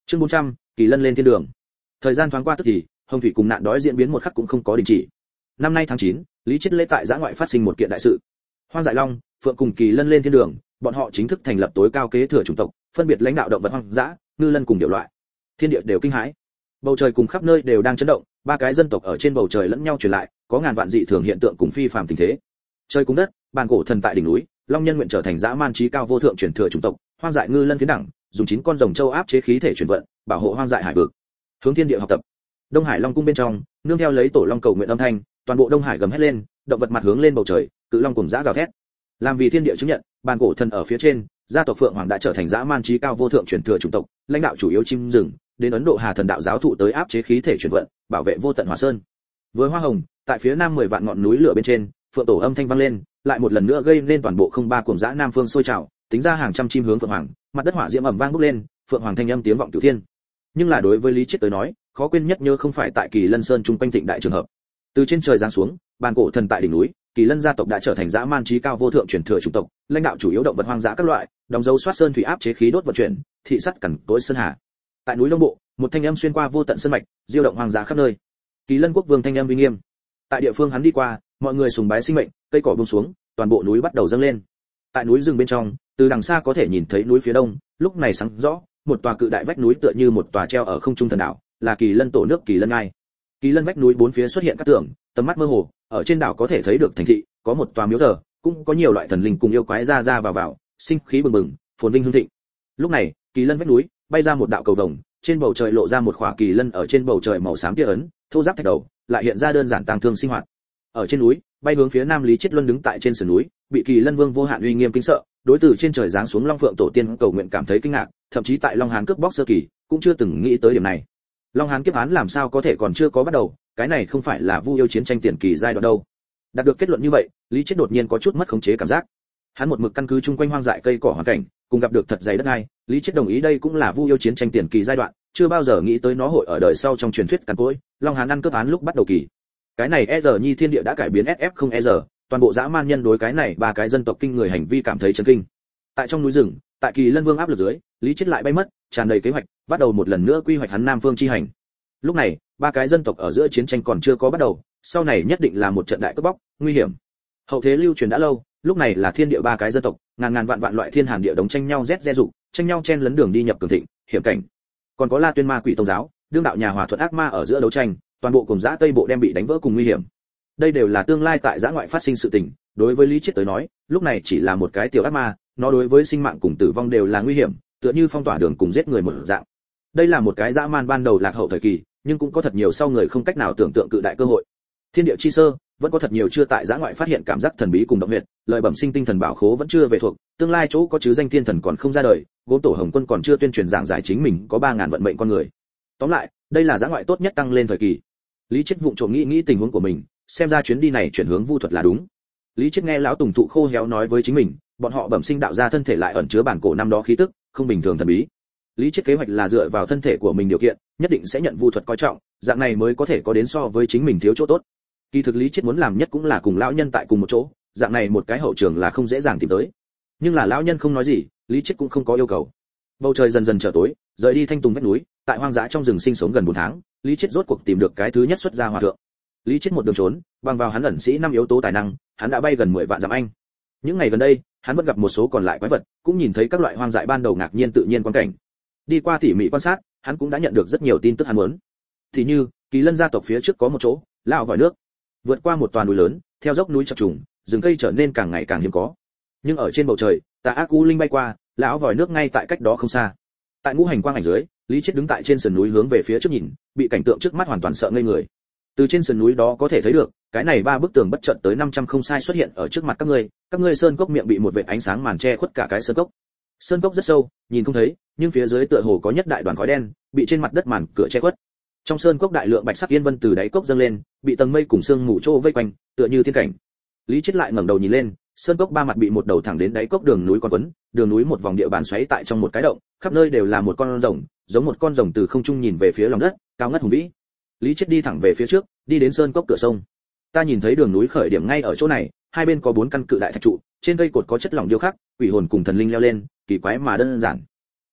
Chương 400, Kỳ Lân lên thiên đường. Thời gian thoáng qua tức thì, hồng thủy cùng nạn đói diễn biến một khắc cũng không có đình chỉ. Năm nay tháng 9, Lý Chiết Lễ tại giã ngoại phát sinh một kiện đại sự. Hoang dại long, phượng cùng Kỳ Lân lên thiên đường, bọn họ chính thức thành lập tối cao kế thừa chủng tộc, phân biệt lãnh đạo động vật hoang dã, ngư lân cùng điểu loại. Thiên địa đều kinh hãi. Bầu trời cùng khắp nơi đều đang chấn động, ba cái dân tộc ở trên bầu trời lẫn nhau truyền lại, có ngàn vạn dị thường hiện tượng cùng phi phàm tình thế. Trời cùng đất, bàn cổ thần tại đỉnh núi, long nhân nguyện trở thành dã man chí cao vô thượng truyền thừa chủng tộc, hoang dại ngư lân phiến đẳng, dùng 9 con rồng châu áp chế khí thể chuyển vận, bảo hộ hoang dại hải vực. Hướng thiên địa học tập. Đông Hải Long cung bên trong, nương theo lấy tổ long cầu nguyện âm thanh, toàn bộ Đông Hải gầm hét lên, động vật mặt hướng lên bầu trời, cự long cùng dã gào thét. Làm vì thiên địa chứng nhận, bàn cổ thần ở phía trên, gia tộc Phượng Hoàng đã trở thành dã man chí cao vô thượng truyền thừa chủng tộc, lãnh đạo chủ yếu chim rừng, đến Ấn Độ Hà thần đạo giáo thụ tới áp chế khí thể chuyển vận, bảo vệ vô tận Hỏa Sơn. Với hoa hồng, tại phía nam 10 vạn ngọn núi lửa bên trên, phượng tổ âm thanh vang lên, lại một lần nữa gây nên toàn bộ không ba cuồng dã nam phương sôi trào, tính ra hàng trăm chim hướng Phượng Hoàng, mặt đất hỏa diễm ầm vang bốc lên, Phượng Hoàng thanh âm tiếng vọng cửu thiên. Nhưng là đối với Lý Chiết tới nói, khó quên nhất nhớ không phải tại Kỳ Lân Sơn trung quanh thịnh đại trường hợp. Từ trên trời giáng xuống, bàn cổ thần tại đỉnh núi, Kỳ Lân gia tộc đã trở thành dã man chí cao vô thượng truyền thừa chủng tộc, lãnh đạo chủ yếu động vật hoang dã các loại, đóng dấu soát sơn thủy áp chế khí đốt vận chuyển, thị sắt cẩn tối sơn hà. Tại núi Đông Bộ, một thanh âm xuyên qua vô tận sơn mạch, diêu động hoang dã khắp nơi. Kỳ Lân quốc vương thanh âm uy nghiêm. Tại địa phương hắn đi qua, mọi người sùng bái sinh mệnh, cây cỏ buông xuống, toàn bộ núi bắt đầu dâng lên. Tại núi rừng bên trong, từ đằng xa có thể nhìn thấy núi phía đông, lúc này sáng rõ, một tòa cự đại vách núi tựa như một tòa treo ở không trung thần đảo, là Kỳ Lân tổ nước Kỳ Lân Ngai. Kỳ Lân vách núi bốn phía xuất hiện các tường, tầm mắt mơ hồ, ở trên đảo có thể thấy được thành thị, có một tòa miếu thờ, cũng có nhiều loại thần linh cùng yêu quái ra ra vào, sinh khí bừng bừng, phồn vinh hưng thịnh. Lúc này, Kỳ Lân vách núi bay ra một đạo cầu vồng, trên bầu trời lộ ra một khỏa kỳ lân ở trên bầu trời màu xám tia ấn, thô ráp thạch đầu, lại hiện ra đơn giản tang thương sinh hoạt. Ở trên núi, bay hướng phía nam Lý Chiết Luân đứng tại trên sườn núi, bị Kỳ Lân Vương vô hạn uy nghiêm kinh sợ, đối từ trên trời giáng xuống Long Phượng tổ tiên cầu nguyện cảm thấy kinh ngạc, thậm chí tại Long Hán cướp bóc sơ kỳ, cũng chưa từng nghĩ tới điểm này. Long Hán kiếp án làm sao có thể còn chưa có bắt đầu, cái này không phải là Vu yêu chiến tranh tiền kỳ giai đoạn đâu. Đạt được kết luận như vậy, Lý Chiết đột nhiên có chút mất khống chế cảm giác. Hắn một mực căn cứ chung quanh hoang dại cây cỏ hoàn cảnh, cùng gặp được thật dày đất ai, Lý Chiết đồng ý đây cũng là Vu yêu chiến tranh tiền kỳ giai đoạn, chưa bao giờ nghĩ tới nó hội ở đời sau trong truyền thuyết càn cối, Long Hán ăn cướp án lúc bắt đầu kỳ. Cái này nhi thiên địa đã cải biến SF không toàn bộ dã man nhân đối cái này ba cái dân tộc kinh người hành vi cảm thấy chấn kinh. Tại trong núi rừng, tại Kỳ Lân Vương áp lực dưới, Lý Chiết lại bay mất, tràn đầy kế hoạch, bắt đầu một lần nữa quy hoạch hắn Nam Phương chi hành. Lúc này, ba cái dân tộc ở giữa chiến tranh còn chưa có bắt đầu, sau này nhất định là một trận đại cướp bóc, nguy hiểm. Hậu thế lưu truyền đã lâu, lúc này là thiên địa ba cái dân tộc, ngàn ngàn vạn vạn loại thiên hàn địa đống tranh nhau rét dục, tranh nhau chen lấn đường đi nhập cường thịnh, hiểm cảnh. Còn có La Tuyên Ma Quỷ Tông giáo, đương đạo nhà hòa thuận ác ma ở giữa đấu tranh, toàn bộ cùng dã Tây Bộ đem bị đánh vỡ cùng nguy hiểm. Đây đều là tương lai tại dã ngoại phát sinh sự tình, đối với Lý Chiết tới nói, lúc này chỉ là một cái tiểu ác ma, nó đối với sinh mạng cùng tử vong đều là nguy hiểm, tựa như phong tỏa đường cùng giết người một dạng. Đây là một cái dã man ban đầu lạc hậu thời kỳ, nhưng cũng có thật nhiều sau người không cách nào tưởng tượng cự đại cơ hội. Thiên địa chi sơ, vẫn có thật nhiều chưa tại dã ngoại phát hiện cảm giác thần bí cùng động huyệt, lợi bẩm sinh tinh thần bảo khố vẫn chưa về thuộc, tương lai chỗ có chứ danh thiên thần còn không ra đời, Gốm Tổ Hồng Quân còn chưa tuyên truyền giảng giải chính mình có 3000 vận mệnh con người. Tóm lại, đây là dã ngoại tốt nhất tăng lên thời kỳ. Lý Chiết vụng trộm nghĩ tình huống của mình, xem ra chuyến đi này chuyển hướng vu thuật là đúng. Lý Chiết nghe lão Tùng Thụ khô héo nói với chính mình, bọn họ bẩm sinh đạo ra thân thể lại ẩn chứa bản cổ năm đó khí tức, không bình thường thần bí. Lý Chiết kế hoạch là dựa vào thân thể của mình điều kiện, nhất định sẽ nhận vu thuật coi trọng, dạng này mới có thể có đến so với chính mình thiếu chỗ tốt. Kỳ thực Lý Chiết muốn làm nhất cũng là cùng lão nhân tại cùng một chỗ, dạng này một cái hậu trường là không dễ dàng tìm tới. Nhưng là lão nhân không nói gì, Lý Chiết cũng không có yêu cầu. Bầu trời dần dần trở tối, rời đi thanh tùng vách núi, tại hoang dã trong rừng sinh sống gần 4 tháng, Lý Chiết rốt cuộc tìm được cái thứ nhất xuất gia hòa thượng. Lý Chiết một đường trốn, bằng vào hắn ẩn sĩ 5 yếu tố tài năng, hắn đã bay gần 10 vạn dặm anh. Những ngày gần đây, hắn vẫn gặp một số còn lại quái vật, cũng nhìn thấy các loại hoang dại ban đầu ngạc nhiên tự nhiên quan cảnh. Đi qua tỉ mỉ quan sát, hắn cũng đã nhận được rất nhiều tin tức hắn muốn. Thì như, Kỳ Lân gia tộc phía trước có một chỗ, lão vòi nước. Vượt qua một toàn núi lớn, theo dốc núi chập trùng, rừng cây trở nên càng ngày càng hiếm có. Nhưng ở trên bầu trời, tà ác u linh bay qua, lão vòi nước ngay tại cách đó không xa. Tại ngũ hành quang ảnh dưới, Lý Chiết đứng tại trên sườn núi hướng về phía trước nhìn, bị cảnh tượng trước mắt hoàn toàn sợ ngây người. Từ trên sườn núi đó có thể thấy được, cái này 3 bức tường bất chợt tới 500 không sai xuất hiện ở trước mặt các ngươi sơn cốc miệng bị một vệt ánh sáng màn che khuất cả cái sơn cốc. Sơn cốc rất sâu, nhìn không thấy, nhưng phía dưới tựa hồ có nhất đại đoàn khói đen, bị trên mặt đất màn cửa che khuất. Trong sơn cốc đại lượng bạch sắc yên vân từ đáy cốc dâng lên, bị tầng mây cùng sương mù trô vây quanh, tựa như thiên cảnh. Lý Chiết lại ngẩng đầu nhìn lên, sơn cốc ba mặt bị một đầu thẳng đến đáy cốc đường núi con quấn, đường núi một vòng địa bàn xoáy tại trong một cái động, khắp nơi đều là một con rồng, giống một con rồng từ không trung nhìn về phía lòng đất, cao ngất hùng vĩ. Lý Chiết đi thẳng về phía trước, đi đến sơn cốc cửa sông. Ta nhìn thấy đường núi khởi điểm ngay ở chỗ này, hai bên có 4 căn cự đại thạch trụ, trên cây cột có chất lỏng điêu khắc, quỷ hồn cùng thần linh leo lên, kỳ quái mà đơn giản.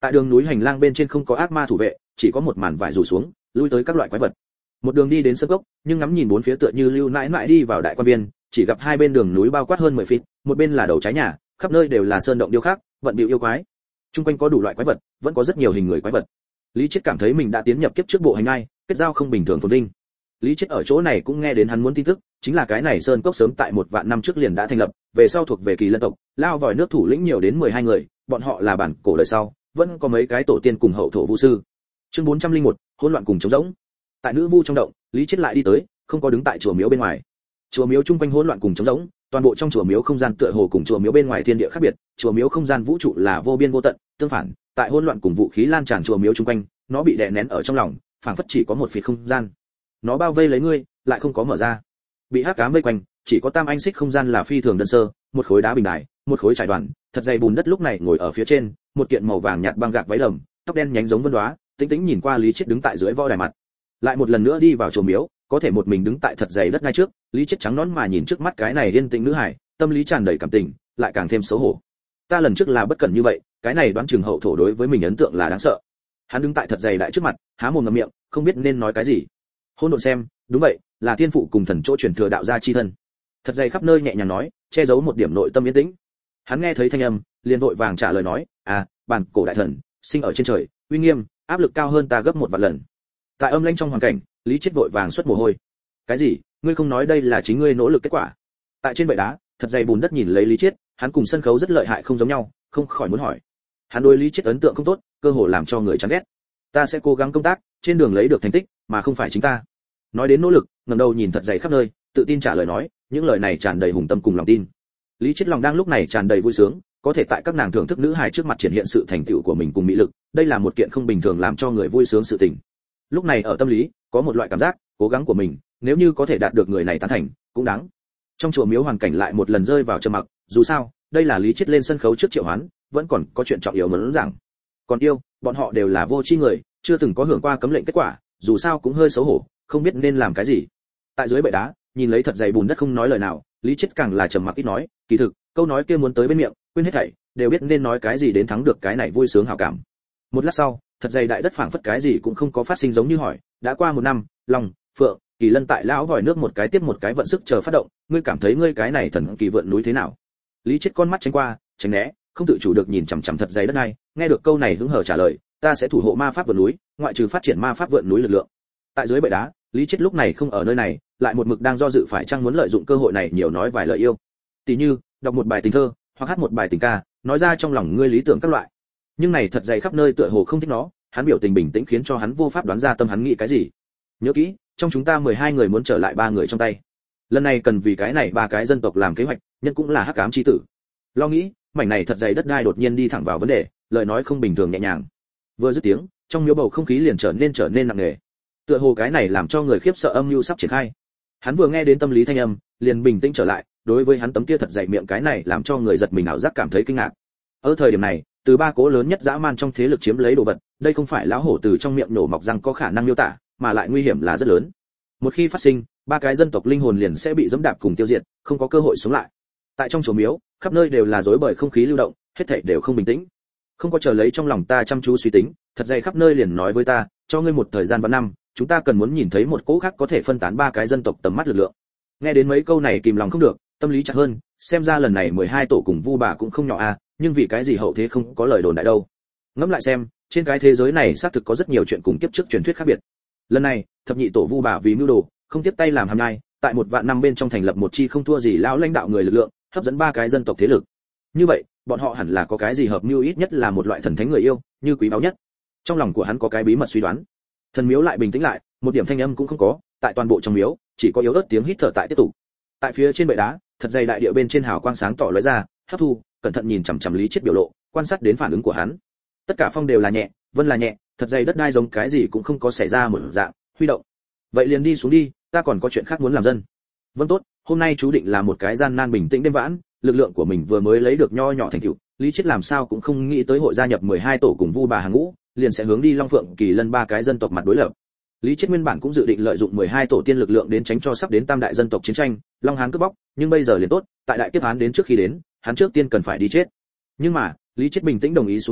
Tại đường núi hành lang bên trên không có ác ma thủ vệ, chỉ có một màn vải rủ xuống, lui tới các loại quái vật. Một đường đi đến sân cốc, nhưng ngắm nhìn bốn phía tựa như lưu nãi nãi đi vào đại quan viên, chỉ gặp hai bên đường núi bao quát hơn 10 feet, một bên là đầu trái nhà, khắp nơi đều là sơn động điêu khắc, vận bịu yêu quái. Trung quanh có đủ loại quái vật, vẫn có rất nhiều hình người quái vật. Lý Chiết cảm thấy mình đã tiến nhập kiếp trước bộ hành ai, kết giao không bình thường phồn vinh. Lý Chiết ở chỗ này cũng nghe đến hắn muốn tin tức, chính là cái này sơn cốc sớm tại 1 vạn năm trước liền đã thành lập, về sau thuộc về Kỳ Lân tộc, lao vòi nước thủ lĩnh nhiều đến 12 người, bọn họ là bản cổ đời sau, vẫn có mấy cái tổ tiên cùng hậu thổ vu sư. Chương 401, hỗn loạn cùng trống rỗng. Tại nữ vu trong động, Lý Chiết lại đi tới, không có đứng tại chùa miếu bên ngoài. Chùa miếu trung quanh hỗn loạn cùng trống rỗng, toàn bộ trong chùa miếu không gian tựa hồ cùng chùa miếu bên ngoài thiên địa khác biệt, chùa miếu không gian vũ trụ là vô biên vô tận, tương phản, tại hỗn loạn cùng vũ khí lan tràn chùa miếu trung quanh, nó bị đè nén ở trong lòng, phảng phất chỉ có một phít không gian. Nó bao vây lấy ngươi, lại không có mở ra. Bị hắc ám vây quanh, chỉ có tam anh xích không gian là phi thường đơn sơ, một khối đá bình đài, một khối trải đoàn, thật dày bùn đất lúc này ngồi ở phía trên, một kiện màu vàng nhạt băng gạc váy đầm, tóc đen nhánh giống vân đóa, tĩnh tĩnh nhìn qua Lý Chiết đứng tại dưới võ đài mặt. Lại một lần nữa đi vào chùa miếu, có thể một mình đứng tại thật dày đất ngay trước, Lý Chiết trắng nõn mà nhìn trước mắt cái này yên tĩnh nữ hải, tâm lý tràn đầy cảm tình, lại càng thêm xấu hổ. Ta lần trước là bất cẩn như vậy, cái này đoán chừng hậu thổ đối với mình ấn tượng là đáng sợ. Hắn đứng tại thật dày đại trước mặt, há mồm ngậm miệng, không biết nên nói cái gì. Hôn độn xem, đúng vậy, là thiên phụ cùng thần chỗ truyền thừa đạo gia chi thân. Thật dày khắp nơi nhẹ nhàng nói, che giấu một điểm nội tâm yên tĩnh. Hắn nghe thấy thanh âm, liền vội vàng trả lời nói, bản cổ đại thần, sinh ở trên trời, uy nghiêm, áp lực cao hơn ta gấp 1 vạn lần. Tại âm lãnh trong hoàn cảnh, Lý Chiết vội vàng xuất mồ hôi. Cái gì? Ngươi không nói đây là chính ngươi nỗ lực kết quả? Tại trên bệ đá, thật dày bùn đất nhìn lấy Lý Chiết, hắn cùng sân khấu rất lợi hại không giống nhau, không khỏi muốn hỏi. Hắn đối Lý Chiết ấn tượng không tốt, cơ hồ làm cho người chán ghét. Ta sẽ cố gắng công tác, trên đường lấy được thành tích, mà không phải chính ta. Nói đến nỗ lực, ngẩng đầu nhìn thật dày khắp nơi, tự tin trả lời nói, những lời này tràn đầy hùng tâm cùng lòng tin. Lý Chiết lòng đang lúc này tràn đầy vui sướng, có thể tại các nàng thưởng thức nữ hài trước mặt triển hiện sự thành tựu của mình cùng mỹ lực, đây là một kiện không bình thường làm cho người vui sướng sự tình. Lúc này ở tâm lý, có một loại cảm giác, cố gắng của mình, nếu như có thể đạt được người này tán thành, cũng đáng. Trong chùa miếu hoàn cảnh lại một lần rơi vào trầm mặc, dù sao, đây là Lý Chiết lên sân khấu trước triệu hoán, vẫn còn có chuyện trọng yếu muốn giảng. Còn yêu, bọn họ đều là vô tri người, chưa từng có hưởng qua cấm lệnh kết quả, dù sao cũng hơi xấu hổ, không biết nên làm cái gì. Tại dưới bệ đá, nhìn lấy thật dày bùn đất không nói lời nào, Lý Chiết càng là trầm mặc ít nói, kỳ thực, câu nói kia muốn tới bên miệng, quên hết thảy, đều biết nên nói cái gì đến thắng được cái này vui sướng hảo cảm. Một lát sau, thật dày đại đất phảng phất cái gì cũng không có phát sinh giống như hỏi, đã qua 1 năm, Long, Phượng, Kỳ Lân tại lão vòi nước một cái tiếp một cái vận sức chờ phát động, ngươi cảm thấy ngươi cái này thần kỳ vượn núi thế nào? Lý Chiết con mắt tránh qua, tránh né, không tự chủ được nhìn chằm chằm thật dày đất này, nghe được câu này hứng hở trả lời, ta sẽ thủ hộ ma pháp vượn núi, ngoại trừ phát triển ma pháp vượn núi lực lượng. Tại dưới bệ đá, Lý Chiết lúc này không ở nơi này, lại một mực đang do dự phải chăng muốn lợi dụng cơ hội này nhiều nói vài lời yêu. Tỷ như, đọc một bài tình thơ, hoặc hát một bài tình ca, nói ra trong lòng ngươi lý tưởng các loại. Nhưng này thật dày khắp nơi tựa hồ không thích nó, hắn biểu tình bình tĩnh khiến cho hắn vô pháp đoán ra tâm hắn nghĩ cái gì. Nhớ kỹ, trong chúng ta 12 người muốn trở lại 3 người trong tay. Lần này cần vì cái này 3 cái dân tộc làm kế hoạch, nhân cũng là hắc ám chi tử. Lo nghĩ, mảnh này thật dày đất đai đột nhiên đi thẳng vào vấn đề, lời nói không bình thường nhẹ nhàng. Vừa dứt tiếng, trong miếu bầu không khí liền trở nên nặng nề. Tựa hồ cái này làm cho người khiếp sợ âm mưu sắp triển khai. Hắn vừa nghe đến tâm lý thanh âm, liền bình tĩnh trở lại, đối với hắn tấm kia thật dày miệng cái này làm cho người giật mình ảo giác cảm thấy kinh ngạc. Ở thời điểm này, từ 3 cố lớn nhất dã man trong thế lực chiếm lấy đồ vật, đây không phải lão hổ từ trong miệng nổ mọc răng có khả năng miêu tả, mà lại nguy hiểm là rất lớn. Một khi phát sinh, 3 cái dân tộc linh hồn liền sẽ bị dẫm đạp cùng tiêu diệt, không có cơ hội sống lại. Tại trong chùa miếu, khắp nơi đều là rối bời không khí lưu động, hết thảy đều không bình tĩnh. Không có chờ lấy trong lòng ta chăm chú suy tính, thật dày khắp nơi liền nói với ta, cho ngươi một thời gian vạn năm, chúng ta cần muốn nhìn thấy một cỗ khác có thể phân tán 3 cái dân tộc tầm mắt lực lượng. Nghe đến mấy câu này kìm lòng không được, tâm lý chặt hơn, xem ra lần này 12 tổ cùng vu bà cũng không nhỏ a, nhưng vì cái gì hậu thế không có lời đồn đại đâu. Ngẫm lại xem, trên cái thế giới này xác thực có rất nhiều chuyện cùng kiếp trước truyền thuyết khác biệt. Lần này, thập nhị tổ vu bà vì mưu đồ, không tiếp tay làm hàm nhai, tại 1 vạn năm bên trong thành lập một chi không thua gì lão lãnh đạo người lực lượng, hấp dẫn 3 cái dân tộc thế lực. Như vậy, bọn họ hẳn là có cái gì hợp mưu, ít nhất là một loại thần thánh người yêu, như quý báu nhất. Trong lòng của hắn có cái bí mật suy đoán. Thần miếu lại bình tĩnh lại, một điểm thanh âm cũng không có, tại toàn bộ trong miếu, chỉ có yếu ớt tiếng hít thở tại tiếp tục. Tại phía trên bệ đá, thật dày đại địa bên trên hào quang sáng tỏ lóe ra, hấp thu, cẩn thận nhìn chằm chằm Lý Chiết biểu lộ, quan sát đến phản ứng của hắn. Tất cả phong đều là nhẹ, vân là nhẹ, thật dày đất đai giống cái gì cũng không có xảy ra một dạng, huy động. Vậy liền đi xuống đi, ta còn có chuyện khác muốn làm dân. Vâng tốt, hôm nay chú định là một cái gian nan bình tĩnh đêm vãn, lực lượng của mình vừa mới lấy được nho nhỏ thành tựu, Lý Chiết làm sao cũng không nghĩ tới hội gia nhập 12 tổ cùng vu bà hàng ngũ, liền sẽ hướng đi Long Phượng, Kỳ Lân 3 cái dân tộc mặt đối lập. Lý Chiết nguyên bản cũng dự định lợi dụng 12 tổ tiên lực lượng đến tránh cho sắp đến tam đại dân tộc chiến tranh, Long Hán cướp bóc, nhưng bây giờ liền tốt, tại đại kiếp án đến trước khi đến, hắn trước tiên cần phải đi chết. Nhưng mà, Lý Chiết bình tĩnh đồng ý xuống tới,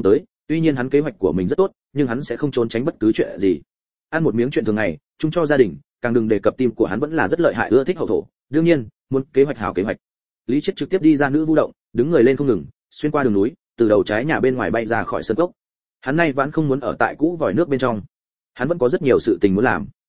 Tuy nhiên hắn kế hoạch của mình rất tốt, nhưng hắn sẽ không trốn tránh bất cứ chuyện gì. Ăn một miếng chuyện thường ngày, chung cho gia đình, càng đừng đề cập tim của hắn vẫn là rất lợi hại, ưa thích hậu thổ, đương nhiên, muốn kế hoạch hảo kế hoạch. Lý Chiết trực tiếp đi ra nữ vu động, đứng người lên không ngừng, xuyên qua đường núi, từ đầu trái nhà bên ngoài bay ra khỏi sân cốc. Hắn nay vẫn không muốn ở tại cũ vòi nước bên trong. Hắn vẫn có rất nhiều sự tình muốn làm.